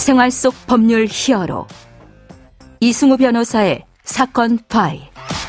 생활 속 법률 히어로 이승우 변호사의 사건 파일.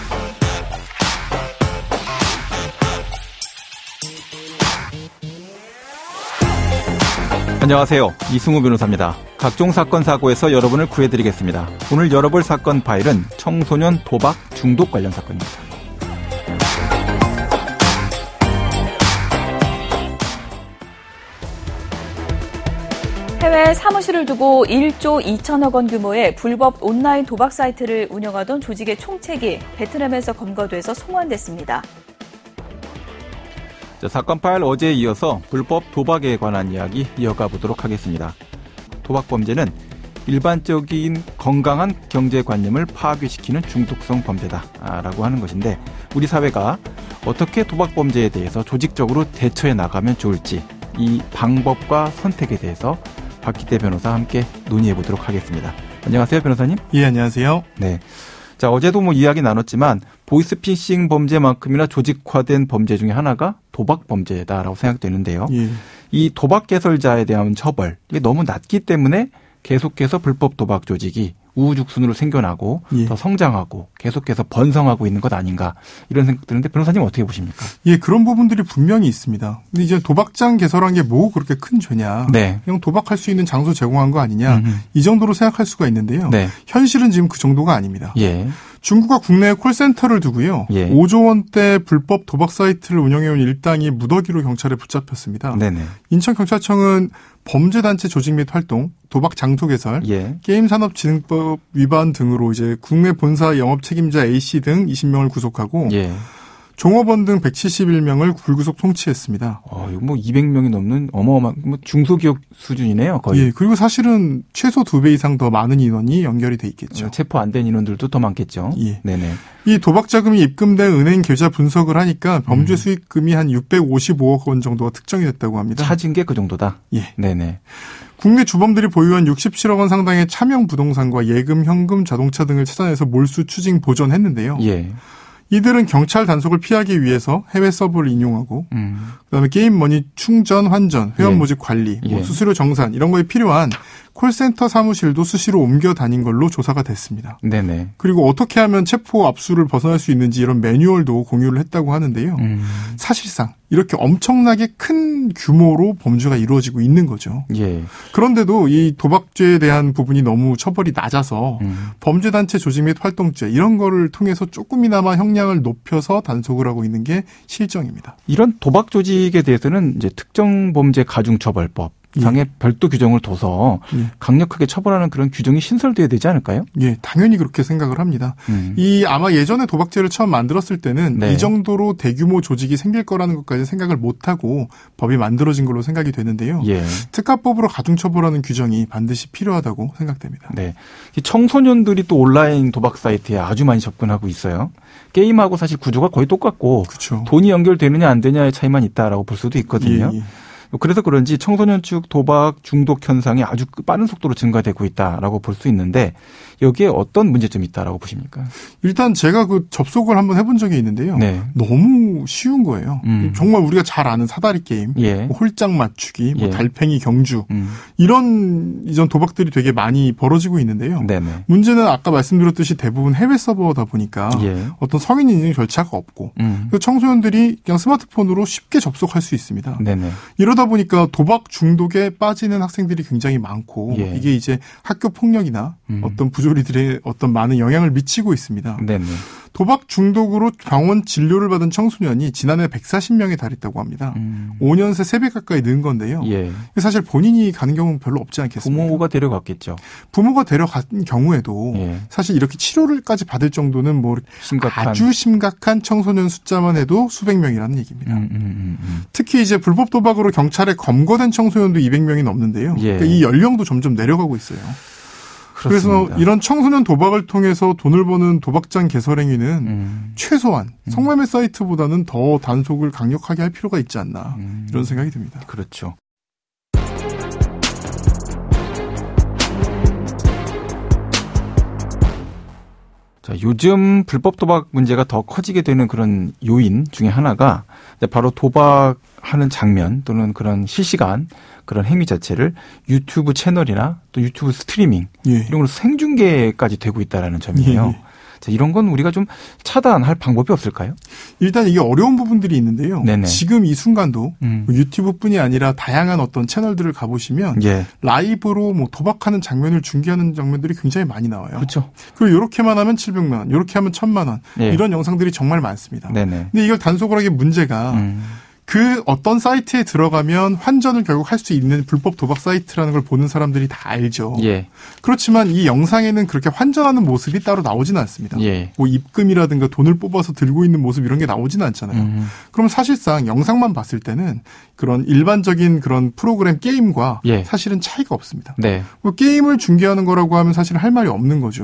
안녕하세요. 이승우 변호사입니다. 각종 사건 사고에서 여러분을 구해드리겠습니다. 오늘 열어볼 사건 파일은 청소년 도박 중독 관련 사건입니다. 해외 사무실을 두고 1조 2천억 원 규모의 불법 온라인 도박 사이트를 운영하던 조직의 총책이 베트남에서 검거돼서 송환됐습니다. 자, 사건 파일 어제에 이어서 불법 도박에 관한 이야기 이어가 보도록 하겠습니다. 도박 범죄는 일반적인 건강한 경제관념을 파괴시키는 중독성 범죄다라고 하는 것인데, 우리 사회가 어떻게 도박 범죄에 대해서 조직적으로 대처해 나가면 좋을지, 이 방법과 선택에 대해서 박기태 변호사와 함께 논의해 보도록 하겠습니다. 안녕하세요, 변호사님. 예, 안녕하세요. 네. 자, 어제도 이야기 나눴지만 보이스피싱 범죄만큼이나 조직화된 범죄 중에 하나가 도박 범죄다라고 생각되는데요. 예. 이 도박 개설자에 대한 처벌, 이게 너무 낮기 때문에 계속해서 불법 도박 조직이 우후죽순으로 생겨나고 더 성장하고 계속해서 번성하고 있는 것 아닌가, 이런 생각 드는데 변호사님 어떻게 보십니까? 예, 그런 부분들이 분명히 있습니다. 근데 이제 도박장 개설한 게 뭐 그렇게 큰 죄냐. 네. 그냥 도박할 수 있는 장소 제공한 거 아니냐. 이 정도로 생각할 수가 있는데요. 네. 현실은 지금 그 정도가 아닙니다. 예. 중국과 국내에 콜센터를 두고요. 예. 5조 원대 불법 도박 사이트를 운영해온 일당이 무더기로 경찰에 붙잡혔습니다. 네네. 인천경찰청은 범죄단체 조직 및 활동, 도박 장소 개설, 게임산업진흥법 위반 등으로 이제 국내 본사 영업 책임자 A씨 등 20명을 구속하고 종업원 등 171명을 불구속 통치했습니다. 이거 200명이 넘는 어마어마한 중소기업 수준이네요, 거의. 예, 그리고 사실은 최소 2배 이상 더 많은 인원이 연결이 돼 있겠죠. 체포 안 된 인원들도 더 많겠죠. 예. 네네. 이 도박 자금이 입금된 은행 계좌 분석을 하니까 범죄 수익금이 한 655억 원 정도가 특정이 됐다고 합니다. 찾은 게 그 정도다? 예. 네네. 국내 주범들이 보유한 67억 원 상당의 차명 부동산과 예금, 현금, 자동차 등을 찾아내서 몰수, 추징, 보존했는데요. 예. 이들은 경찰 단속을 피하기 위해서 해외 서버를 인용하고 그다음에 게임 머니 충전, 환전, 회원 모집 관리, 수수료 정산 이런 거에 필요한 콜센터 사무실도 수시로 옮겨 다닌 걸로 조사가 됐습니다. 네네. 그리고 어떻게 하면 체포 압수를 벗어날 수 있는지 이런 매뉴얼도 공유를 했다고 하는데요. 사실상 이렇게 엄청나게 큰 규모로 범죄가 이루어지고 있는 거죠. 예. 그런데도 이 도박죄에 대한 부분이 너무 처벌이 낮아서 범죄단체 조직 및 활동죄 이런 거를 통해서 조금이나마 형량을 높여서 단속을 하고 있는 게 실정입니다. 이런 도박 조직에 대해서는 이제 특정범죄가중처벌법 상에 별도 규정을 둬서 강력하게 처벌하는 그런 규정이 신설돼야 되지 않을까요? 예, 당연히 그렇게 생각을 합니다. 이 아마 예전에 도박죄를 처음 만들었을 때는 이 정도로 대규모 조직이 생길 거라는 것까지 생각을 못하고 법이 만들어진 걸로 생각이 되는데요. 특가법으로 가중처벌하는 규정이 반드시 필요하다고 생각됩니다. 네, 청소년들이 또 온라인 도박 사이트에 아주 많이 접근하고 있어요. 게임하고 사실 구조가 거의 똑같고 그쵸. 돈이 연결되느냐 안 되냐의 차이만 있다라고 볼 수도 있거든요. 그래서 그런지 청소년 측 도박 중독 현상이 아주 빠른 속도로 증가되고 있다라고 볼 수 있는데, 여기에 어떤 문제점이 있다라고 보십니까? 일단 제가 그 접속을 한번 해본 적이 있는데요. 너무 쉬운 거예요. 정말 우리가 잘 아는 사다리 게임, 홀짝 맞추기, 달팽이 경주 이런 이전 도박들이 되게 많이 벌어지고 있는데요. 문제는 아까 말씀드렸듯이 대부분 해외 서버다 보니까 어떤 성인 인증 절차가 없고 청소년들이 그냥 스마트폰으로 쉽게 접속할 수 있습니다. 이러다 보니까 도박 중독에 빠지는 학생들이 굉장히 많고 이게 이제 학교 폭력이나 어떤 부조리들의 어떤 많은 영향을 미치고 있습니다. 도박 중독으로 병원 진료를 받은 청소년이 지난해 140명에 달했다고 합니다. 5년 새 3배 가까이 는 건데요. 사실 본인이 가는 경우는 별로 없지 않겠습니까? 부모가 데려갔겠죠. 부모가 데려간 경우에도 사실 이렇게 치료를까지 받을 정도는 아주 심각한 청소년 숫자만 해도 수백 명이라는 얘기입니다. 특히 이제 불법 도박으로 경찰에 검거된 청소년도 200명이 넘는데요. 그러니까 이 연령도 점점 내려가고 있어요. 그렇습니다. 그래서 이런 청소년 도박을 통해서 돈을 버는 도박장 개설 행위는 최소한 성매매 사이트보다는 더 단속을 강력하게 할 필요가 있지 않나 이런 생각이 듭니다. 그렇죠. 자, 요즘 불법 도박 문제가 더 커지게 되는 그런 요인 중에 하나가 바로 도박 하는 장면 또는 그런 실시간 그런 행위 자체를 유튜브 채널이나 또 유튜브 스트리밍 이런 걸로 생중계까지 되고 있다라는 점이에요. 자, 이런 건 우리가 좀 차단할 방법이 없을까요? 일단 이게 어려운 부분들이 있는데요. 네네. 지금 이 순간도 유튜브뿐이 아니라 다양한 어떤 채널들을 가보시면 라이브로 뭐 도박하는 장면을 중계하는 장면들이 굉장히 많이 나와요. 그렇죠. 그리고 이렇게만 하면 700만 원, 이렇게 하면 1000만 원 이런 영상들이 정말 많습니다. 네네. 근데 이걸 단속을 하기 문제가 그 어떤 사이트에 들어가면 환전을 결국 할 수 있는 불법 도박 사이트라는 걸 보는 사람들이 다 알죠. 그렇지만 이 영상에는 그렇게 환전하는 모습이 따로 나오지는 않습니다. 뭐 입금이라든가 돈을 뽑아서 들고 있는 모습 이런 게 나오지는 않잖아요. 그럼 사실상 영상만 봤을 때는 그런 일반적인 그런 프로그램 게임과 사실은 차이가 없습니다. 뭐 게임을 중계하는 거라고 하면 사실 할 말이 없는 거죠.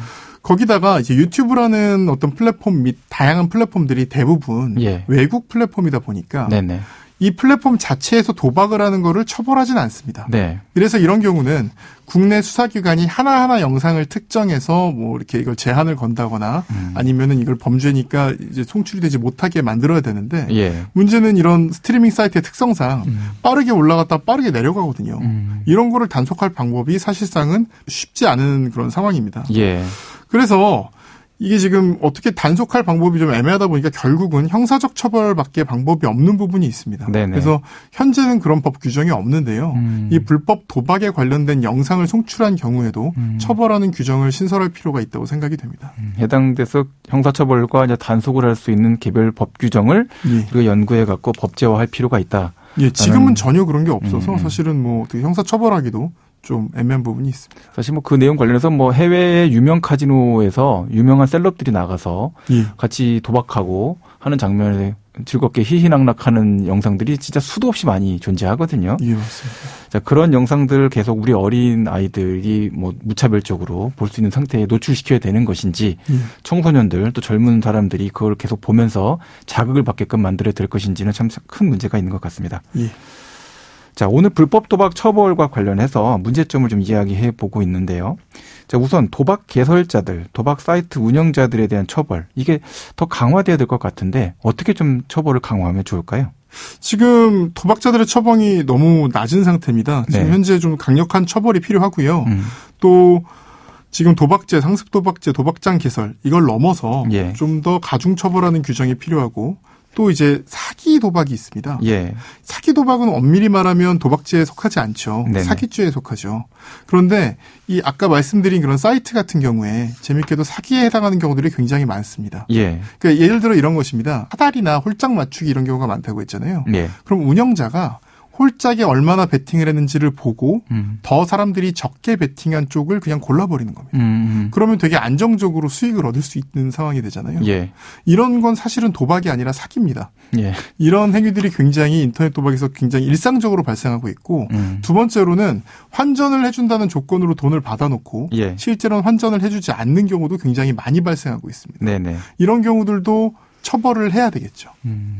거기다가 이제 유튜브라는 어떤 플랫폼 및 다양한 플랫폼들이 대부분 외국 플랫폼이다 보니까 이 플랫폼 자체에서 도박을 하는 거를 처벌하지는 않습니다. 그래서 이런 경우는 국내 수사기관이 하나하나 영상을 특정해서 뭐 이렇게 이걸 제한을 건다거나 아니면은 이걸 범죄니까 이제 송출이 되지 못하게 만들어야 되는데 문제는 이런 스트리밍 사이트의 특성상 빠르게 올라갔다 빠르게 내려가거든요. 이런 거를 단속할 방법이 사실상은 쉽지 않은 그런 상황입니다. 그래서 이게 지금 어떻게 단속할 방법이 좀 애매하다 보니까 결국은 형사적 처벌밖에 방법이 없는 부분이 있습니다. 그래서 현재는 그런 법 규정이 없는데요. 이 불법 도박에 관련된 영상을 송출한 경우에도 처벌하는 규정을 신설할 필요가 있다고 생각이 됩니다. 해당돼서 형사처벌과 이제 단속을 할 수 있는 개별 법 규정을 우리가 연구해 갖고 법제화할 필요가 있다. 지금은 전혀 그런 게 없어서 사실은 뭐 어떻게 형사처벌하기도 좀 애매한 부분이 있습니다. 사실 뭐 그 내용 관련해서 뭐 해외의 유명 카지노에서 유명한 셀럽들이 나가서 같이 도박하고 하는 장면에 즐겁게 희희낙낙하는 영상들이 진짜 수도 없이 많이 존재하거든요. 맞습니다. 자, 그런 영상들을 계속 우리 어린 아이들이 뭐 무차별적으로 볼 수 있는 상태에 노출시켜야 되는 것인지 청소년들 또 젊은 사람들이 그걸 계속 보면서 자극을 받게끔 만들어야 될 것인지는 참 큰 문제가 있는 것 같습니다. 자, 오늘 불법 도박 처벌과 관련해서 문제점을 좀 이야기해 보고 있는데요. 자, 우선 도박 개설자들, 도박 사이트 운영자들에 대한 처벌, 이게 더 강화돼야 될 것 같은데 어떻게 좀 처벌을 강화하면 좋을까요? 지금 도박자들의 처벌이 너무 낮은 상태입니다. 지금 현재 좀 강력한 처벌이 필요하고요. 또 지금 도박죄, 상습도박죄, 도박장 개설 이걸 넘어서 좀 더 가중 처벌하는 규정이 필요하고 또 이제 사기 도박이 있습니다. 사기 도박은 엄밀히 말하면 도박죄에 속하지 않죠. 사기죄에 속하죠. 그런데 이 아까 말씀드린 그런 사이트 같은 경우에 재밌게도 사기에 해당하는 경우들이 굉장히 많습니다. 그러니까 예를 들어 이런 것입니다. 사다리나 홀짝 맞추기 이런 경우가 많다고 했잖아요. 그럼 운영자가 홀짝에 얼마나 베팅을 했는지를 보고 더 사람들이 적게 베팅한 쪽을 그냥 골라버리는 겁니다. 그러면 되게 안정적으로 수익을 얻을 수 있는 상황이 되잖아요. 이런 건 사실은 도박이 아니라 사기입니다. 이런 행위들이 굉장히 인터넷 도박에서 굉장히 일상적으로 발생하고 있고 두 번째로는 환전을 해준다는 조건으로 돈을 받아놓고 실제로는 환전을 해주지 않는 경우도 굉장히 많이 발생하고 있습니다. 이런 경우들도 처벌을 해야 되겠죠.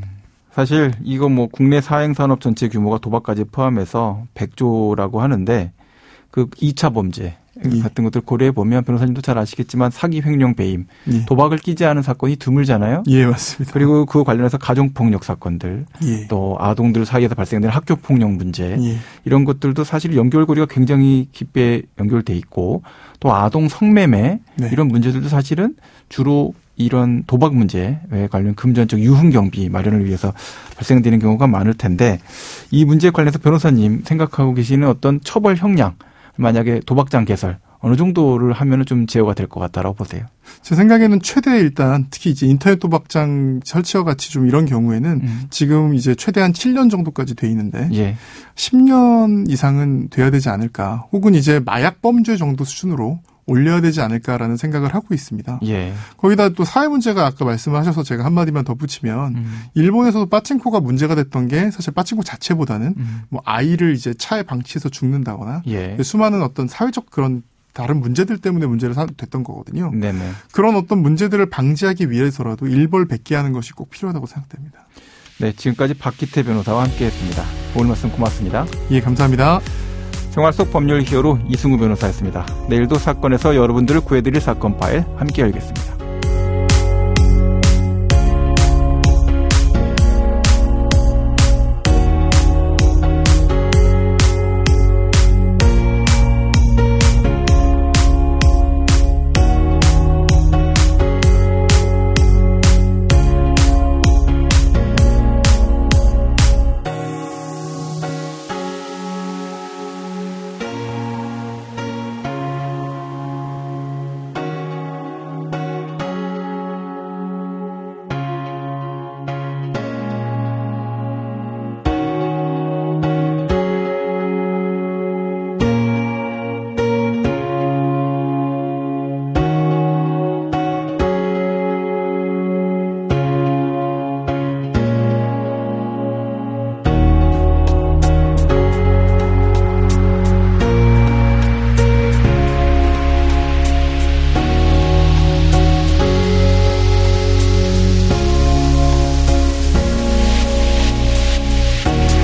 사실 이거 뭐 국내 사행산업 전체 규모가 도박까지 포함해서 100조라고 하는데 그 2차 범죄 같은 것들 고려해 보면 변호사님도 잘 아시겠지만 사기, 횡령, 배임, 도박을 끼지 않은 사건이 드물잖아요. 맞습니다. 그리고 그거 관련해서 가정폭력 사건들, 또 아동들 사이에서 발생되는 학교폭력 문제 이런 것들도 사실 연결고리가 굉장히 깊게 연결돼 있고 또 아동 성매매 이런 문제들도 사실은 주로 이런 도박 문제에 관련 금전적 유흥경비 마련을 위해서 발생되는 경우가 많을 텐데 이 문제에 관련해서 변호사님 생각하고 계시는 어떤 처벌 형량 만약에 도박장 개설 어느 정도를 하면은 좀 제어가 될 것 같다라고 보세요? 제 생각에는 최대 일단 특히 이제 인터넷 도박장 설치와 같이 좀 이런 경우에는 지금 이제 최대한 7년 정도까지 돼 있는데 10년 이상은 돼야 되지 않을까 혹은 이제 마약 범죄 정도 수준으로 올려야 되지 않을까라는 생각을 하고 있습니다. 거기다 또 사회 문제가 아까 말씀하셔서 제가 한마디만 덧붙이면 일본에서도 빠칭코가 문제가 됐던 게 사실 빠칭코 자체보다는 뭐 아이를 이제 차에 방치해서 죽는다거나 수많은 어떤 사회적 그런 다른 문제들 때문에 문제를 됐던 거거든요. 그런 어떤 문제들을 방지하기 위해서라도 일벌백계하는 것이 꼭 필요하다고 생각됩니다. 네, 지금까지 박기태 변호사와 함께했습니다. 오늘 말씀 고맙습니다. 감사합니다. 생활 속 법률 히어로 이승우 변호사였습니다. 내일도 사건에서 여러분들을 구해드릴 사건 파일 함께 열겠습니다.